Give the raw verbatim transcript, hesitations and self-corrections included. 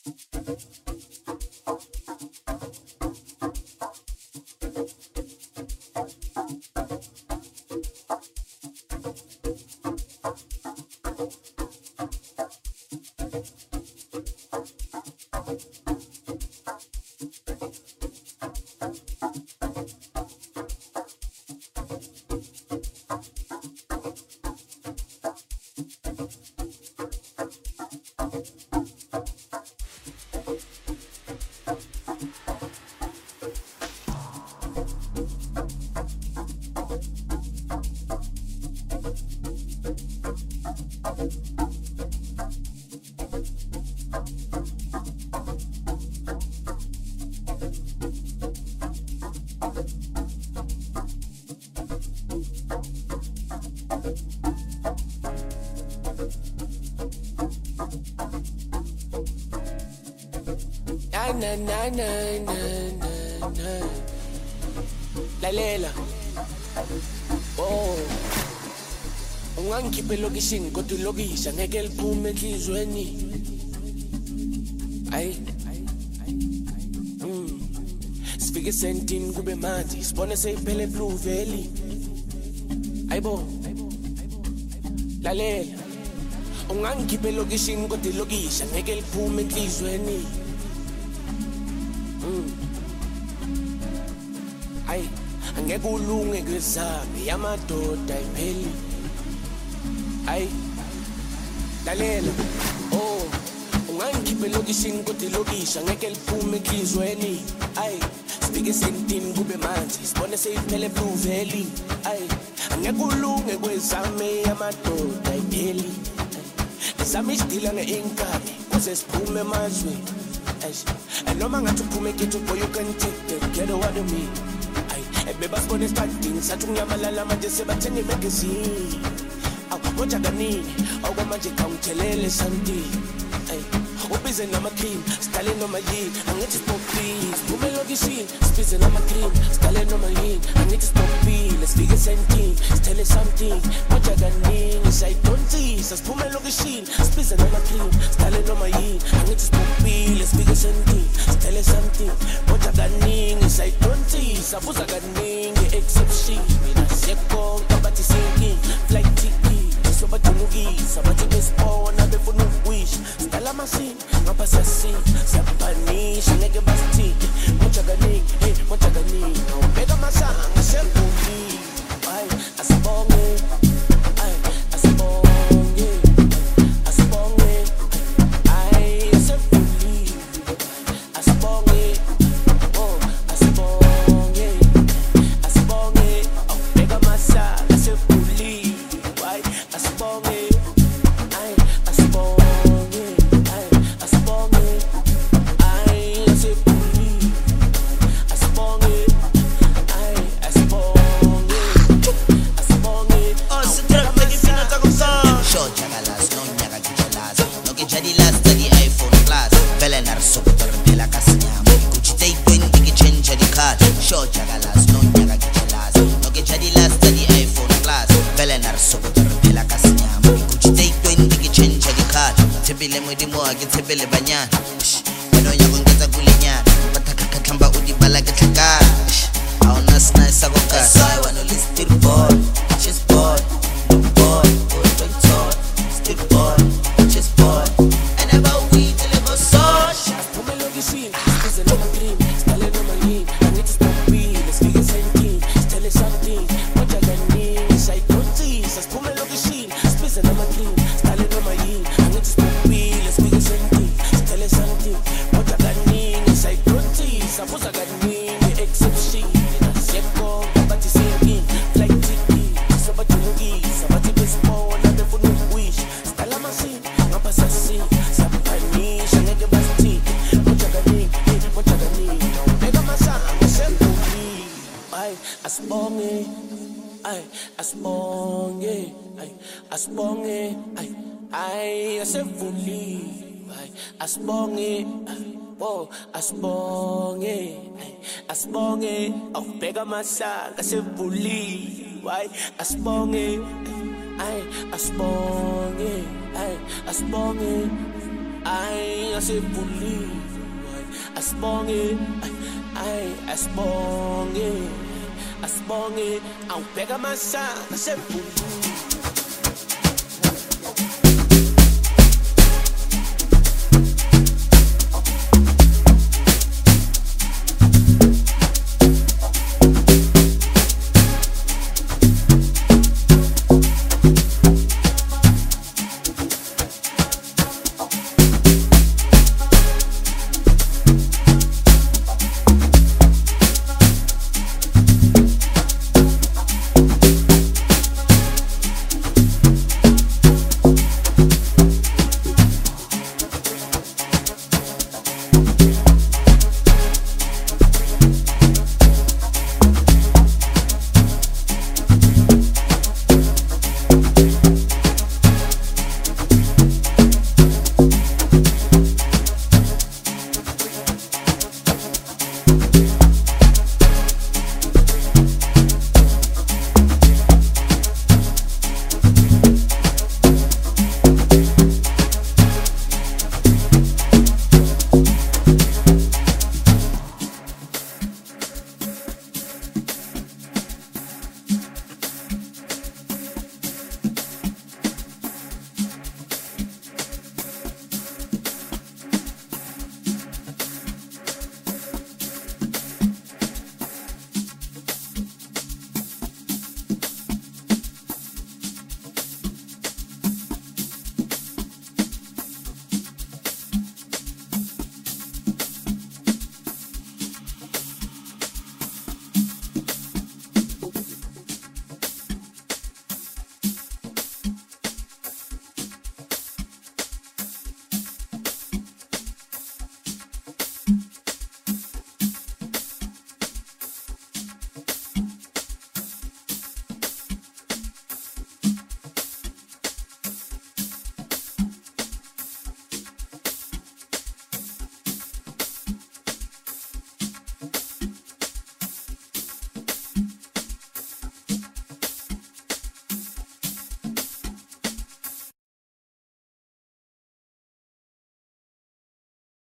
Na na na na na na lalela oh ungangikhiphe lokishini kodwa lokisha ngeke liphume enhlizweni ay mm sifike sentini kube manje sibone seyiphele Blue Valley ayibo lalela ungangikhiphe lokishini kodwa lokisha ngeke liphume enhlizweni ay angeke ulunge kwezami yamadoda ipheli ay lalela oh ungangikhiphe lokishini kodwa lokisha ngeke liphume enhlizweni ay sifike sentini kube manje sibone seyiphele Blue Valley ay angeke ulunge kwezami yamadoda ipheli lesami sidila ngeincome kuze siphume emazweni ay noma ngathi uphume kethu boy you can take the get what I mean beba sibone standing sathi unyamalala manje sebathenge magazine awukonja kanini awukwamanje khawuthelele something ay ubize nama cream stale noma yini angithi stop please phume lokishini sibize nama cream stale noma yini angithi stop please let's figure something stale something konja kanini say don't see siphume lokishini sibize nama cream stale noma yini angithi stop please let's figure something stale something konja kanini say don't see sabuza kaningi exception mina siyakonga bathi sinking flight ticket sobathungisa bathi besibona befuna ukwish stala machine ngapha siyasi siyapanisha ngeke basithike moja kaningi hey moja kaningi ubeka masanga sembuli ay asibonge ay asibonge asibonge ay sembuli asibonge oh asibonge asibonge ubeka masanga sembuli ay asibonge ay asibonge ay asibonge ay sembuli asibonge ay asibonge asibonge oh sitrap ngifina takumsana short jagalas no nyaka kijalas no kijadilas tadi iPhone plus vele narsokotor de la kasnyama kuchitay twenty kichenja di card short jagalas no nyaka kijalas no kijadilas tadi iPhone plus vele narsokotor de la kasnyama kuchitay twenty kichenja di card tebile mwedimo akitebele banyana wena yakongeza kulinyana bathakakhathamba udibala ketlaka awuna snisa kokasi I wanna list it boy just boy boy boy boy still boy just boy and about we deliver sauce phume lokishini sibize nama cream stale noma yini angithi stop please let's figure something stale something konja kanini say don't see siphume lokishini sibize nama cream stale noma yini angithi stop please let's figure something stale something konja kanini say don't see sabuza kanini exception siyakonga bathi sinking flight ticket sobathungisa bathi besibona befuna ukwish stala machine ngapha siyasi siyapanisha ngeke basithike konja kaningi hey konja kaningi ubeka masanga sembuli ay asibonge ay asibonge ay asibonge ay ay asevuli ay asibonge ay oh asibonge ay asibonge awubheka masanga sembuli ay asibonge ay asibonge ay asibonge ay asebuli asibonge ay asibonge asibonge awubheka amasaka asebuli